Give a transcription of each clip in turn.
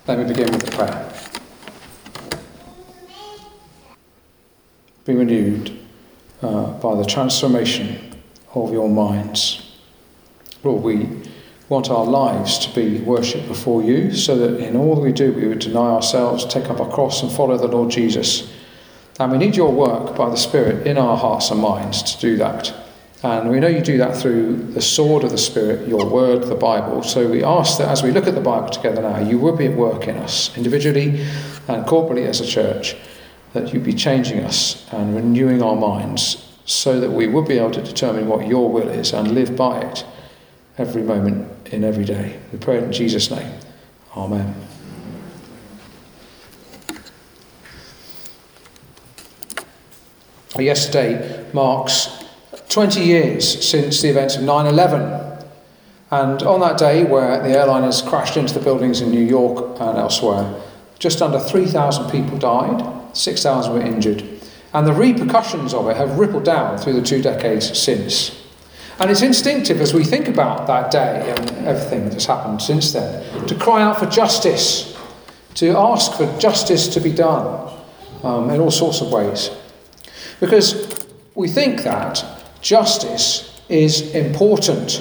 Let me begin with a prayer. Be renewed by the transformation of your minds. Lord, we want our lives to be worship before you, so that in all that we do we would deny ourselves, take up our cross and follow the Lord Jesus. And we need your work by the Spirit in our hearts and minds to do that. And we know you do that through the sword of the Spirit, your word, the Bible. So we ask that as we look at the Bible together now, you would be at work in us, individually and corporately as a church, that you'd be changing us and renewing our minds so that we would be able to determine what your will is and live by it every moment in every day. We pray it in Jesus' name. Amen. Yesterday marks 20 years since the events of 9/11. And on that day, where the airliners crashed into the buildings in New York and elsewhere, just under 3,000 people died, 6,000 were injured. And the repercussions of it have rippled down through the 2 decades since. And it's instinctive as we think about that day and everything that's happened since then, to cry out for justice, to ask for justice to be done in all sorts of ways. Because we think that justice is important.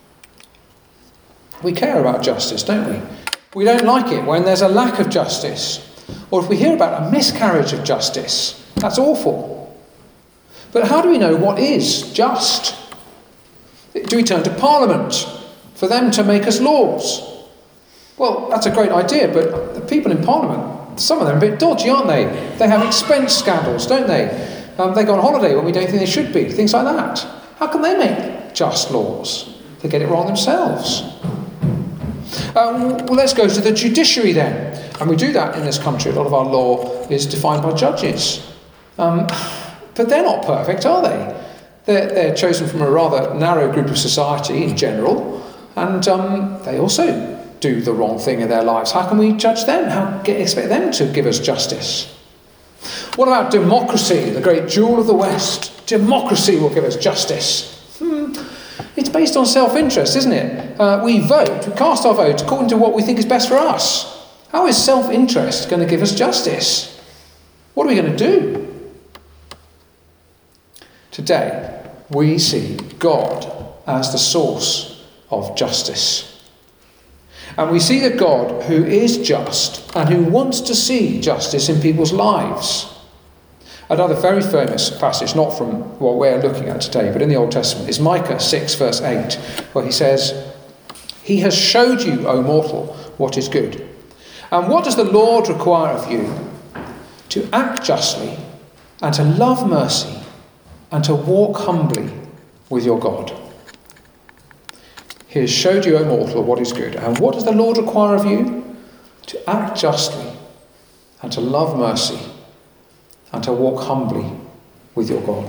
We care about justice, don't we? We don't like it when there's a lack of justice, or if we hear about a miscarriage of justice. That's awful. But how do we know what is just? Do we turn to Parliament for them to make us laws? Well, that's a great idea, but the people in Parliament, some of them are a bit dodgy, aren't they? They have expense scandals, don't they? They go on holiday when we don't think they should be, things like that. How can they make just laws? They get it wrong themselves. Well, let's go to the judiciary then. And we do that in this country. A lot of our law is defined by judges. But they're not perfect, are they? They're chosen from a rather narrow group of society in general. And they also do the wrong thing in their lives. How can we judge them? How expect them to give us justice? What about democracy, the great jewel of the West? Democracy will give us justice. It's based on self-interest, isn't it? We vote, we cast our vote according to what we think is best for us. How is self-interest going to give us justice? What are we going to do? Today, we see God as the source of justice. And we see the God who is just and who wants to see justice in people's lives. Another very famous passage, not from what we're looking at today, but in the Old Testament, is Micah 6, verse 8, where he says, "He has showed you, O mortal, what is good. And what does the Lord require of you? To act justly, and to love mercy, and to walk humbly with your God." He has showed you, O mortal, what is good. And what does the Lord require of you? To act justly, and to love mercy, and to walk humbly with your God.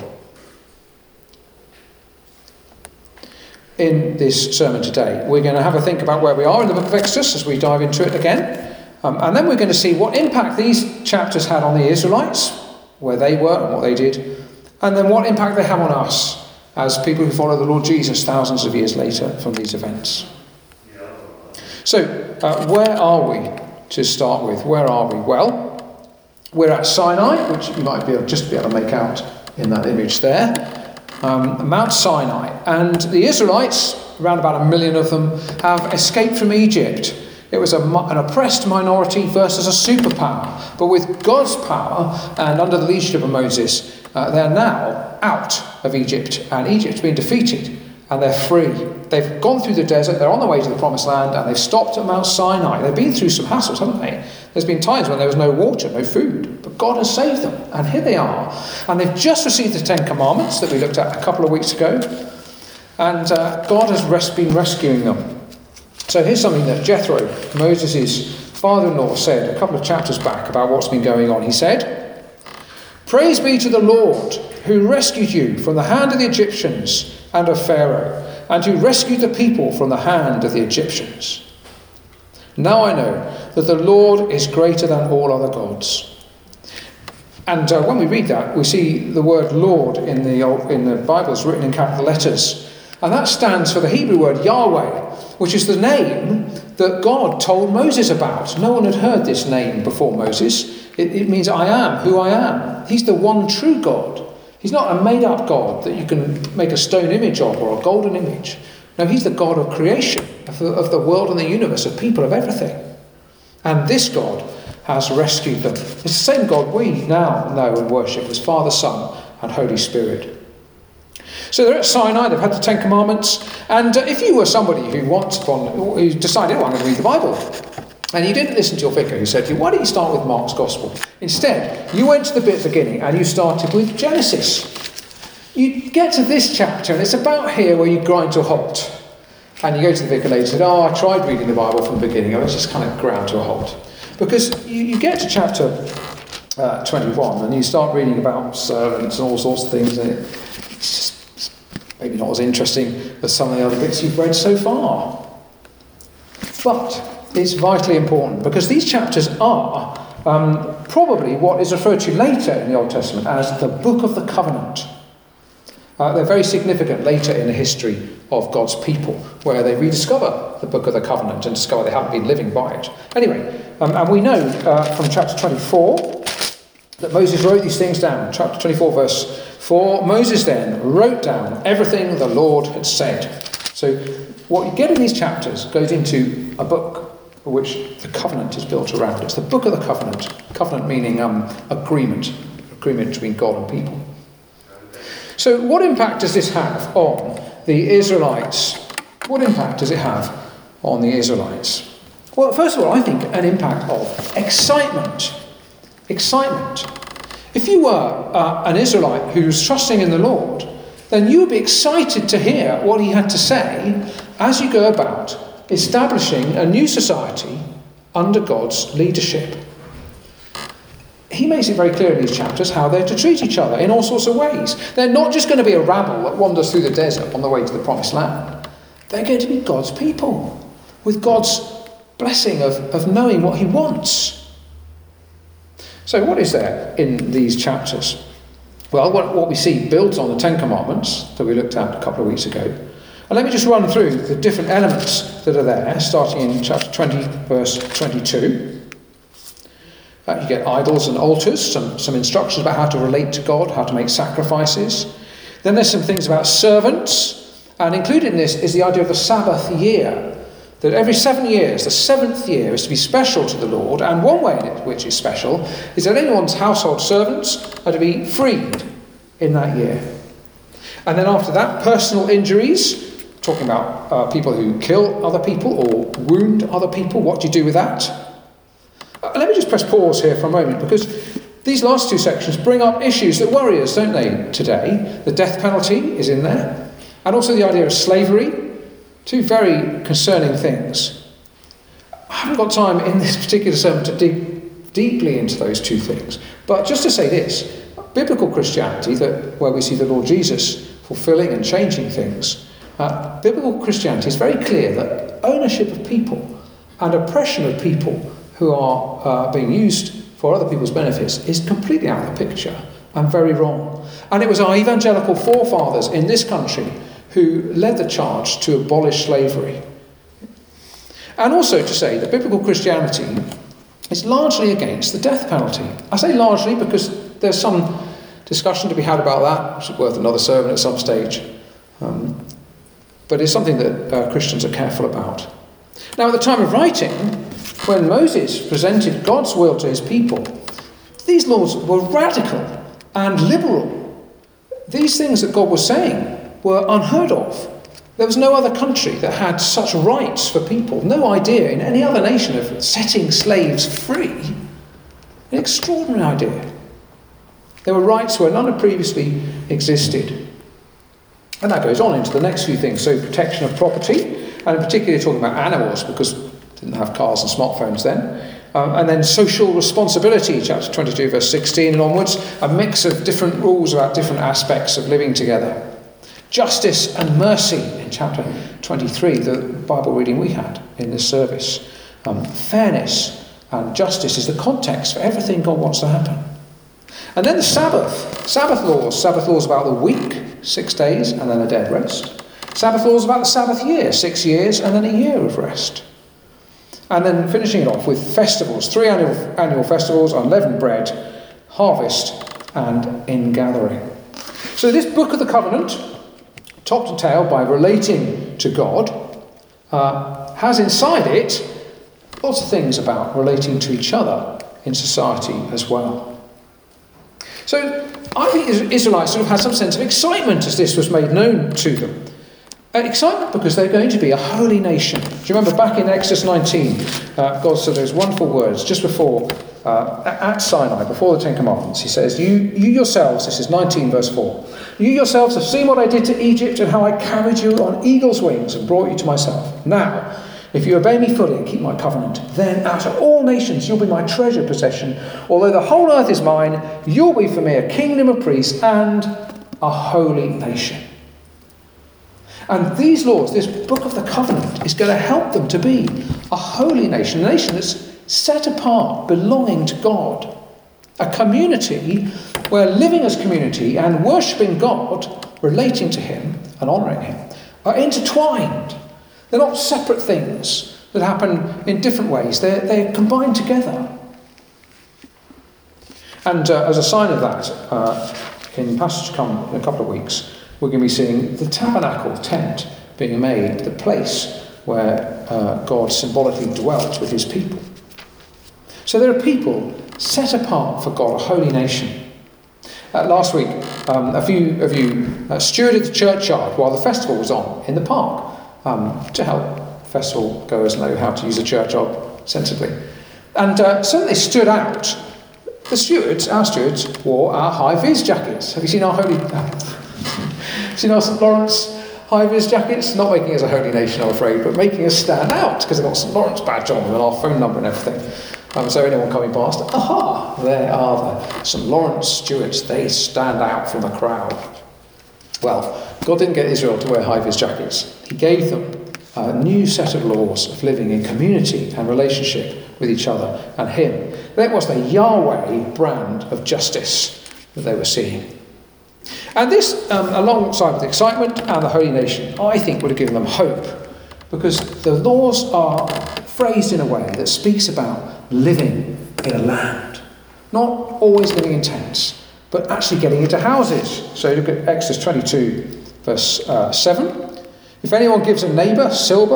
In this sermon today, we're going to have a think about where we are in the book of Exodus as we dive into it again. And then we're going to see what impact these chapters had on the Israelites, where they were and what they did, and then what impact they have on us as people who follow the Lord Jesus thousands of years later from these events. So, where are we to start with? Where are we? Well, we're at Sinai, which you might be able to make out in that image there. Mount Sinai. And the Israelites, around about 1 million of them, have escaped from Egypt. It was an oppressed minority versus a superpower. But with God's power and under the leadership of Moses, they're now out of Egypt. And Egypt's been defeated and they're free. They've gone through the desert, they're on the way to the promised land, and they've stopped at Mount Sinai. They've been through some hassles, haven't they? There's been times when there was no water, no food, but God has saved them, and here they are. And they've just received the 10 Commandments that we looked at a couple of weeks ago, and God has been rescuing them. So here's something that Jethro, Moses' father-in-law, said a couple of chapters back about what's been going on. He said, "Praise be to the Lord, who rescued you from the hand of the Egyptians and of Pharaoh, and who rescued the people from the hand of the Egyptians. Now I know that the Lord is greater than all other gods." And when we read that, we see the word Lord in the Bible is written in capital letters. And that stands for the Hebrew word Yahweh, which is the name that God told Moses about. No one had heard this name before Moses. It means I am who I am. He's the one true God. He's not a made-up God that you can make a stone image of or a golden image. No, he's the God of creation, of the world and the universe, of people, of everything. And this God has rescued them. It's the same God we now know and worship as Father, Son, and Holy Spirit. So they're at Sinai, they've had the Ten Commandments, and if you were somebody who decided, I'm going to read the Bible, and you didn't listen to your vicar who said to you, why don't you start with Mark's Gospel? Instead, you went to the bit at the beginning and you started with Genesis. You get to this chapter, and it's about here where you grind to a halt. And you go to the vicar later and say, I tried reading the Bible from the beginning, and I just kind of ground to a halt. Because you get to chapter 21, and you start reading about servants and all sorts of things, and it's just maybe not as interesting as some of the other bits you've read so far. But it's vitally important, because these chapters are probably what is referred to later in the Old Testament as the Book of the Covenant. They're very significant later in the history of God's people, where they rediscover the Book of the Covenant and discover they haven't been living by it. Anyway, and we know from chapter 24 that Moses wrote these things down. Chapter 24, verse 4, Moses then wrote down everything the Lord had said. So what you get in these chapters goes into a book for which the covenant is built around. It's the Book of the Covenant. Covenant meaning agreement between God and people. So what impact does this have on the Israelites? What impact does it have on the Israelites? Well, first of all, I think an impact of excitement. Excitement. If you were an Israelite who was trusting in the Lord, then you would be excited to hear what he had to say as you go about establishing a new society under God's leadership. He makes it very clear in these chapters how they're to treat each other in all sorts of ways. They're not just going to be a rabble that wanders through the desert on the way to the promised land. They're going to be God's people, with God's blessing of knowing what he wants. So what is there in these chapters? Well, what we see built on the Ten Commandments that we looked at a couple of weeks ago. And let me just run through the different elements that are there, starting in chapter 20, verse 22. You get idols and altars, some instructions about how to relate to God, how to make sacrifices. Then there's some things about servants, and included in this is the idea of the Sabbath year, that every 7 years, the seventh year is to be special to the Lord, and one way in it which is special is that anyone's household servants are to be freed in that year. And then after that, personal injuries, talking about people who kill other people or wound other people. What do you do with that? Let me just press pause here for a moment, because these last two sections bring up issues that worry us, don't they, today? The death penalty is in there, and also the idea of slavery. Two very concerning things. I haven't got time in this particular sermon to dig deeply into those two things, but just to say this, biblical Christianity, where we see the Lord Jesus fulfilling and changing things, biblical Christianity is very clear that ownership of people and oppression of people who are being used for other people's benefits is completely out of the picture and very wrong. And it was our evangelical forefathers in this country who led the charge to abolish slavery. And also to say that biblical Christianity is largely against the death penalty. I say largely because there's some discussion to be had about that, which is worth another sermon at some stage. But it's something that Christians are careful about. Now, at the time of writing, when Moses presented God's will to his people, these laws were radical and liberal. These things that God was saying were unheard of. There was no other country that had such rights for people. No idea in any other nation of setting slaves free. An extraordinary idea. There were rights where none had previously existed. And that goes on into the next few things. So protection of property, and in particular talking about animals, because didn't have cars and smartphones then. And then social responsibility, chapter 22, verse 16 and onwards, a mix of different rules about different aspects of living together. Justice and mercy in chapter 23, the Bible reading we had in this service. Fairness and justice is the context for everything God wants to happen. And then the Sabbath laws about the week, 6 days, and then a dead rest. Sabbath laws about the Sabbath year, 6 years, and then a year of rest. And then finishing it off with festivals, 3 annual festivals: unleavened bread, harvest, and ingathering. So this book of the covenant, topped and tailed by relating to God, has inside it lots of things about relating to each other in society as well. So I think the Israelites sort of had some sense of excitement as this was made known to them. Excitement because they're going to be a holy nation. Do you remember back in Exodus 19, God said those wonderful words just before, at Sinai, before the Ten Commandments. He says, you yourselves, this is 19 verse 4, you yourselves have seen what I did to Egypt and how I carried you on eagle's wings and brought you to myself. Now, if you obey me fully and keep my covenant, then out of all nations you'll be my treasured possession. Although the whole earth is mine, you'll be for me a kingdom of priests and a holy nation. And these laws, this book of the covenant, is going to help them to be a holy nation, a nation that's set apart, belonging to God. A community where living as community and worshipping God, relating to him and honouring him, are intertwined. They're not separate things that happen in different ways. They're combined together. And as a sign of that, in the passage to come in a couple of weeks, we're going to be seeing the tabernacle tent being made, the place where God symbolically dwelt with his people. So there are people set apart for God, a holy nation. Last week, a few of you stewarded the churchyard while the festival was on in the park to help festival goers know how to use a churchyard sensibly. And so they stood out. The stewards, our stewards, wore our high-vis jackets. Have you seen our seen our St. Lawrence high-vis jackets? Not making us a holy nation, I'm afraid, but making us stand out because they've got St. Lawrence badge on and our phone number and everything. So anyone coming past, aha, there are the St. Lawrence stewards. They stand out from the crowd. Well, God didn't get Israel to wear high-vis jackets. He gave them a new set of laws of living in community and relationship with each other and him. That was the Yahweh brand of justice that they were seeing. And this, alongside with the excitement and the holy nation, I think would have given them hope, because the laws are phrased in a way that speaks about living in a land. Not always living in tents, but actually getting into houses. So look at Exodus 22, verse 7. If anyone gives a neighbour silver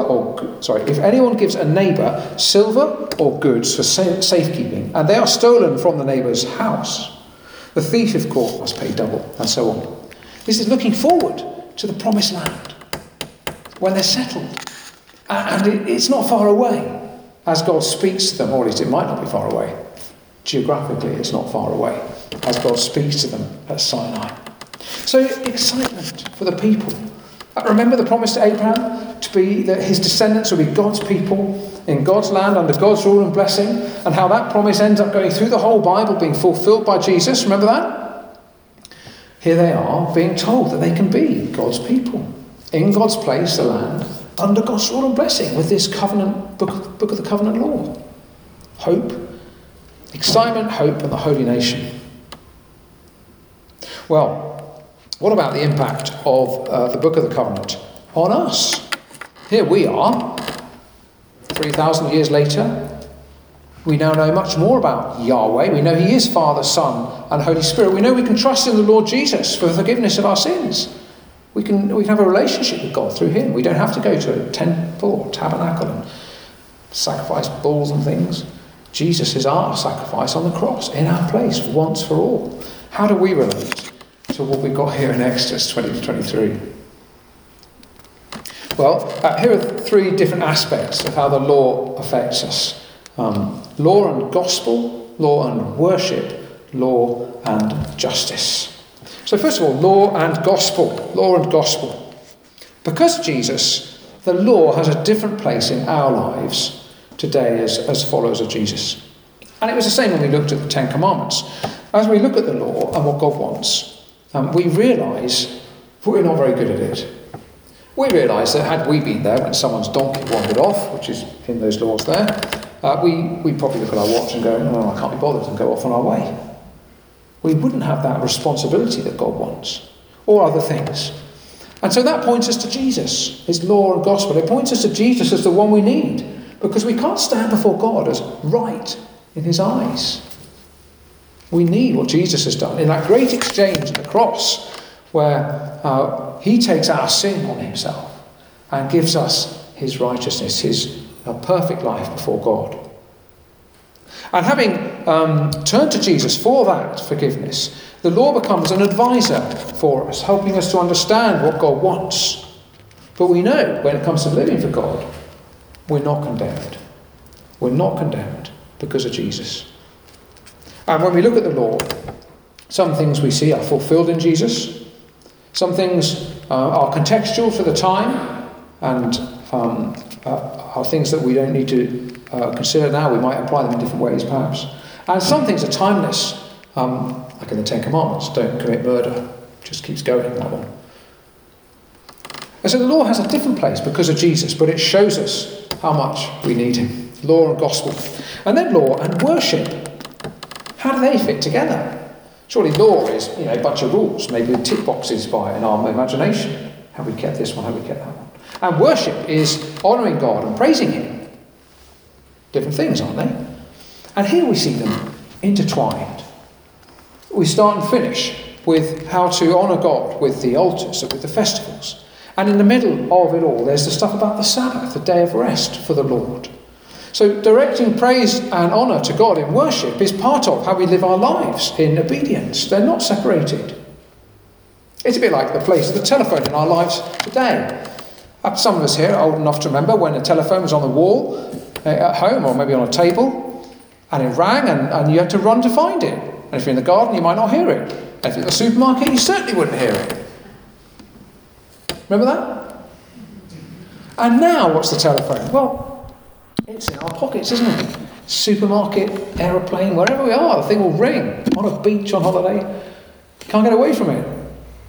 or goods for safekeeping, and they are stolen from the neighbour's house, the thief, of course, must pay double, and so on. This is looking forward to the promised land, when they're settled. And it's not far away, as God speaks to them, or at least it might not be far away. Geographically, it's not far away, as God speaks to them at Sinai. So, excitement for the people. Remember the promise to Abraham to be that his descendants will be God's people in God's land under God's rule and blessing, and how that promise ends up going through the whole Bible, being fulfilled by Jesus. Remember that? Here they are being told that they can be God's people in God's place, the land, under God's rule and blessing with this covenant book of the covenant law. Hope, excitement, hope, and the holy nation. Well, what about the impact of the book of the covenant on us? Here we are, 3,000 years later. We now know much more about Yahweh. We know he is Father, Son, and Holy Spirit. We know we can trust in the Lord Jesus for the forgiveness of our sins. We can have a relationship with God through him. We don't have to go to a temple or tabernacle and sacrifice bulls and things. Jesus is our sacrifice on the cross, in our place, once for all. How do we relate to what we've got here in Exodus 20 to 23? Well, here are 3 different aspects of how the law affects us. Law and gospel, law and worship, law and justice. So first of all, law and gospel. Law and gospel. Because of Jesus, the law has a different place in our lives today as followers of Jesus. And it was the same when we looked at the Ten Commandments. As we look at the law and what God wants, we realise we're not very good at it. We realise that had we been there when someone's donkey wandered off, which is in those laws there, we'd probably look at our watch and go, oh, I can't be bothered, and go off on our way. We wouldn't have that responsibility that God wants, or other things. And so that points us to Jesus, his law and gospel. It points us to Jesus as the one we need, because we can't stand before God as right in his eyes. We need what Jesus has done in that great exchange at the cross, where he takes our sin on himself and gives us his righteousness, his perfect life before God. And having turned to Jesus for that forgiveness, the law becomes an advisor for us, helping us to understand what God wants. But we know when it comes to living for God, we're not condemned. We're not condemned because of Jesus. And when we look at the law, some things we see are fulfilled in Jesus. Some things are contextual for the time and are things that we don't need to consider now. We might apply them in different ways, perhaps. And some things are timeless, like in the Ten Commandments, don't commit murder. Just keeps going, that one. And so the law has a different place because of Jesus, but it shows us how much we need him. Law and gospel. And then law and worship. How do they fit together? Surely law is, a bunch of rules, maybe with tick boxes in our imagination. Have we kept this one? Have we kept that one? And worship is honouring God and praising him. Different things, aren't they? And here we see them intertwined. We start and finish with how to honour God with the altars, with the festivals. And in the middle of it all, there's the stuff about the Sabbath, the day of rest for the Lord. So directing praise and honour to God in worship is part of how we live our lives in obedience. They're not separated. It's a bit like the place of the telephone in our lives today. Some of us here are old enough to remember when a telephone was on the wall at home or maybe on a table, and it rang and you had to run to find it. And if you're in the garden, you might not hear it. And if you're at the supermarket, you certainly wouldn't hear it. Remember that? And now, what's the telephone? Well, it's in our pockets, isn't it? Supermarket, aeroplane, wherever we are, the thing will ring. On a beach, on holiday. Can't get away from it.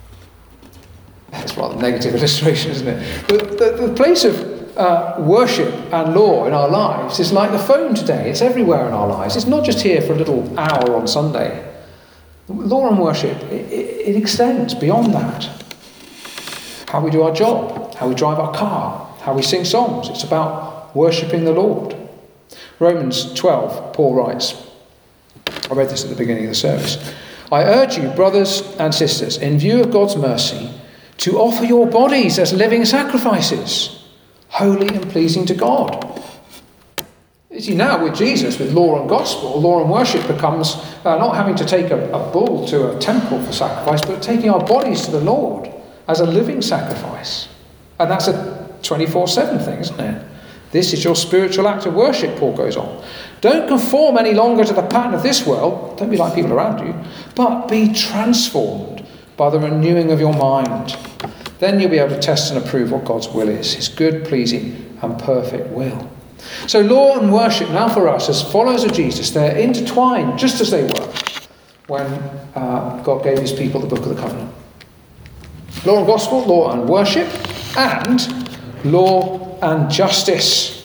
That's rather a negative illustration, isn't it? But the place of worship and law in our lives is like the phone today. It's everywhere in our lives. It's not just here for a little hour on Sunday. Law and worship, it extends beyond that. How we do our job, how we drive our car, how we sing songs. It's about worshipping the Lord. Romans 12, Paul writes, I read this at the beginning of the service. I urge you, brothers and sisters, in view of God's mercy, to offer your bodies as living sacrifices, holy and pleasing to God. You see, now with Jesus, with law and gospel, law and worship becomes not having to take a bull to a temple for sacrifice, but taking our bodies to the Lord as a living sacrifice. And that's a 24/7 thing, isn't it? This is your spiritual act of worship, Paul goes on. Don't conform any longer to the pattern of this world. Don't be like people around you. But be transformed by the renewing of your mind. Then you'll be able to test and approve what God's will is, his good, pleasing and perfect will. So law and worship now for us as followers of Jesus, they're intertwined just as they were when God gave his people the book of the covenant. Law and gospel, law and worship, and law and justice.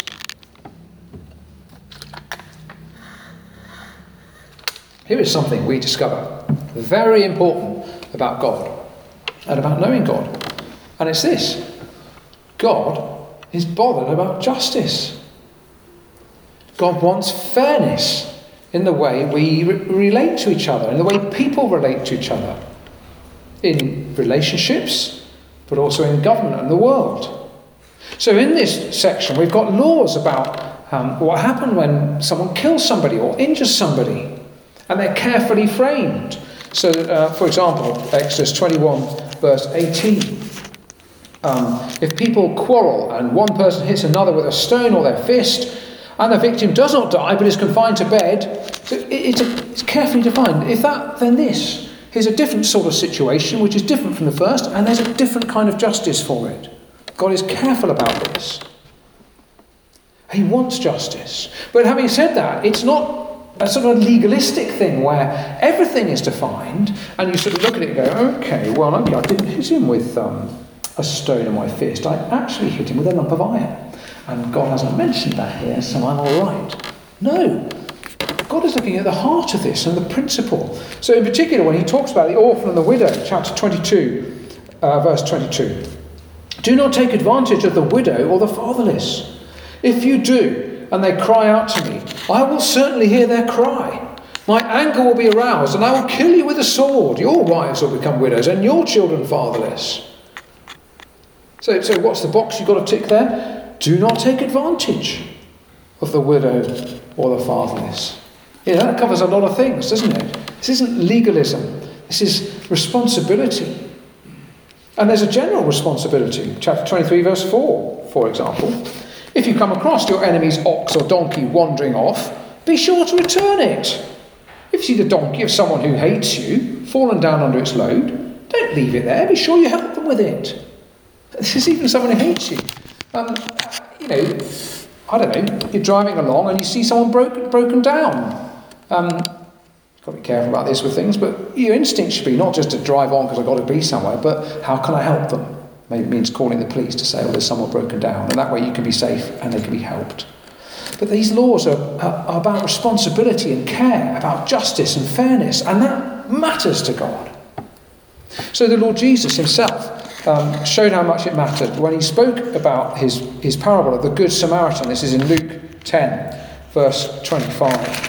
Here is something we discover very important about God and about knowing God. And it's this. God is bothered about justice. God wants fairness in the way we relate to each other, in the way people relate to each other. In relationships, but also in government and the world. So in this section, we've got laws about what happened when someone kills somebody or injures somebody, and they're carefully framed. So, for example, Exodus 21, verse 18. If people quarrel and one person hits another with a stone or their fist, and the victim does not die but is confined to bed, so it's carefully defined. If that, then this. Here's a different sort of situation, which is different from the first, and there's a different kind of justice for it. God is careful about this. He wants justice. But having said that, it's not a sort of legalistic thing where everything is defined, and you sort of look at it and go, okay, I didn't hit him with a stone in my fist. I actually hit him with a lump of iron. And God hasn't mentioned that here, so I'm all right. No. God is looking at the heart of this and the principle. So in particular, when he talks about the orphan and the widow, chapter 22, verse 22. Do not take advantage of the widow or the fatherless. If you do, and they cry out to me, I will certainly hear their cry. My anger will be aroused, and I will kill you with a sword. Your wives will become widows, and your children fatherless. So what's the box you've got to tick there? Do not take advantage of the widow or the fatherless. Yeah, that covers a lot of things, doesn't it? This isn't legalism. This is responsibility. And there's a general responsibility. Chapter 23, verse 4, for example. If you come across your enemy's ox or donkey wandering off, be sure to return it. If you see the donkey of someone who hates you, fallen down under its load, don't leave it there. Be sure you help them with it. This is even someone who hates you. I don't know, you're driving along and you see someone broken down. Got to be careful about this with things, but your instinct should be not just to drive on because I've got to be somewhere, but how can I help them? Maybe it means calling the police to say, there's someone broken down, and that way you can be safe and they can be helped. But these laws are about responsibility and care, about justice and fairness, and that matters to God. So the Lord Jesus himself showed how much it mattered when he spoke about his parable of the Good Samaritan. This is in Luke 10, verse 25.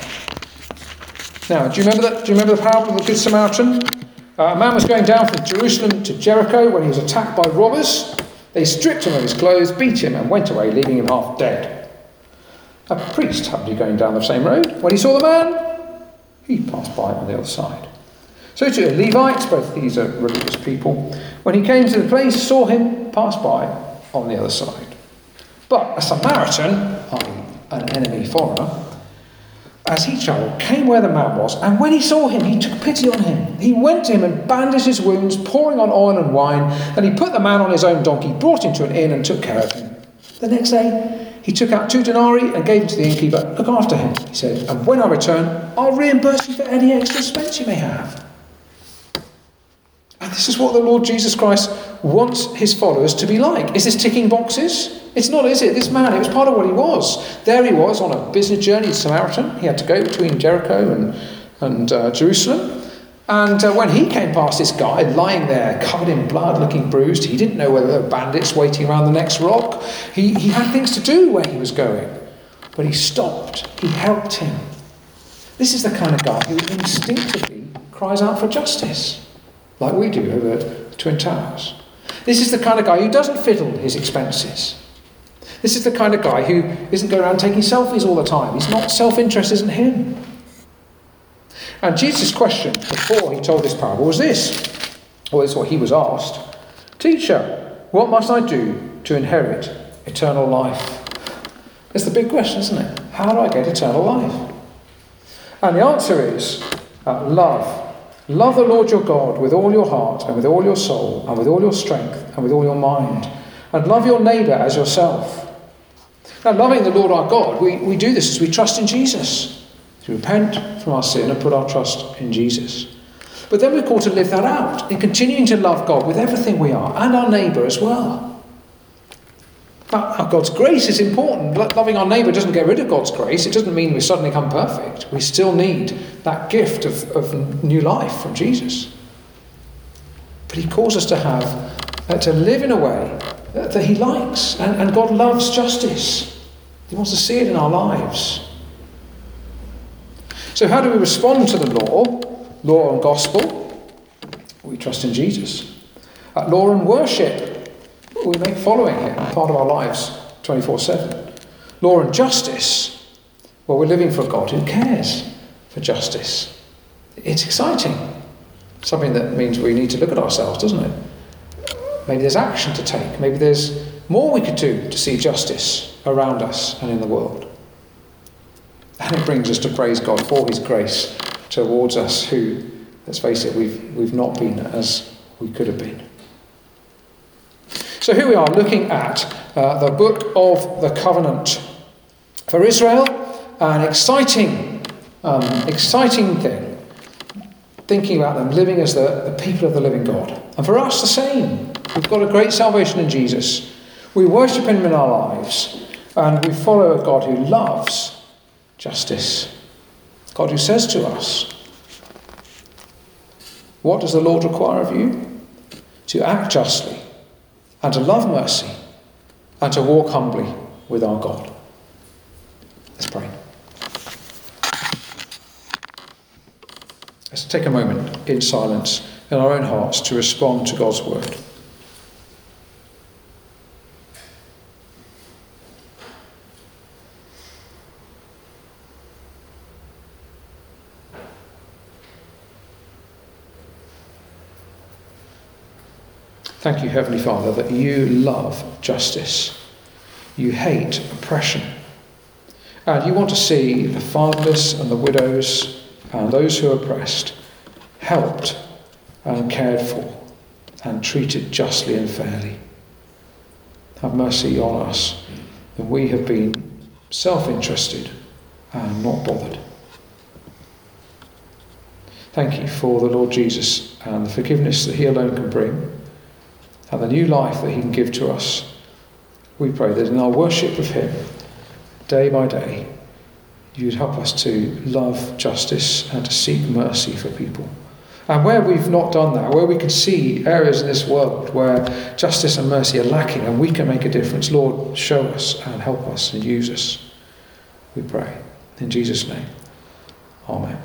Now, do you remember the parable of the Good Samaritan? A man was going down from Jerusalem to Jericho when he was attacked by robbers. They stripped him of his clothes, beat him, and went away, leaving him half dead. A priest happened to be going down the same road. When he saw the man, he passed by on the other side. So too, Levites, both these are religious people, when he came to the place, saw him, passed by on the other side. But a Samaritan, i.e. an enemy foreigner, as he travelled, came where the man was, and when he saw him, he took pity on him. He went to him and bandaged his wounds, pouring on oil and wine, and he put the man on his own donkey, brought him to an inn, and took care of him. The next day, he took out 2 denarii and gave them to the innkeeper. Look after him, he said, and when I return, I'll reimburse you for any extra expense you may have. And this is what the Lord Jesus Christ wants his followers to be like. Is this ticking boxes? It's not, is it? This man, it was part of what he was. There he was on a business journey to Samaritan. He had to go between Jericho and Jerusalem. And when he came past this guy lying there, covered in blood, looking bruised, he didn't know whether there were bandits waiting around the next rock. He had things to do where he was going. But he stopped. He helped him. This is the kind of guy who instinctively cries out for justice, like we do over the Twin Towers. This is the kind of guy who doesn't fiddle his expenses. This is the kind of guy who isn't going around taking selfies all the time. He's not, self-interest isn't him. And Jesus' question before he told this parable was this, or this is what he was asked. Teacher, what must I do to inherit eternal life? It's the big question, isn't it? How do I get eternal life? And the answer is love. Love the Lord your God with all your heart and with all your soul and with all your strength and with all your mind. And love your neighbour as yourself. Now, loving the Lord our God, we do this as we trust in Jesus. To repent from our sin and put our trust in Jesus. But then we're called to live that out in continuing to love God with everything we are and our neighbour as well. Now, God's grace is important. Loving our neighbour doesn't get rid of God's grace. It doesn't mean we suddenly become perfect. We still need that gift of new life from Jesus. But he calls us to live in a way that he likes. And God loves justice. He wants to see it in our lives. So how do we respond to the law and gospel? We trust in Jesus. Law and worship, we make following him part of our lives 24/7. Law and justice, well, we're living for a God who cares for justice. It's exciting. Something that means we need to look at ourselves, doesn't it? Maybe there's action to take. Maybe there's more we could do to see justice around us and in the world. And it brings us to praise God for his grace towards us who, let's face it, we've not been as we could have been. So here we are looking at the book of the covenant. For Israel, an exciting thing. Thinking about them living as the people of the living God. And for us the same. We've got a great salvation in Jesus. We worship him in our lives. And we follow a God who loves justice. God who says to us, what does the Lord require of you? To act justly, and to love mercy, and to walk humbly with our God. Let's pray. Let's take a moment in silence in our own hearts to respond to God's word. Thank you, Heavenly Father, that you love justice. You hate oppression. And you want to see the fatherless and the widows and those who are oppressed helped and cared for and treated justly and fairly. Have mercy on us that we have been self-interested and not bothered. Thank you for the Lord Jesus and the forgiveness that he alone can bring, and the new life that he can give to us. We pray that in our worship of him, day by day, you'd help us to love justice and to seek mercy for people. And where we've not done that, where we can see areas in this world where justice and mercy are lacking and we can make a difference, Lord, show us and help us and use us. We pray. In Jesus' name, amen.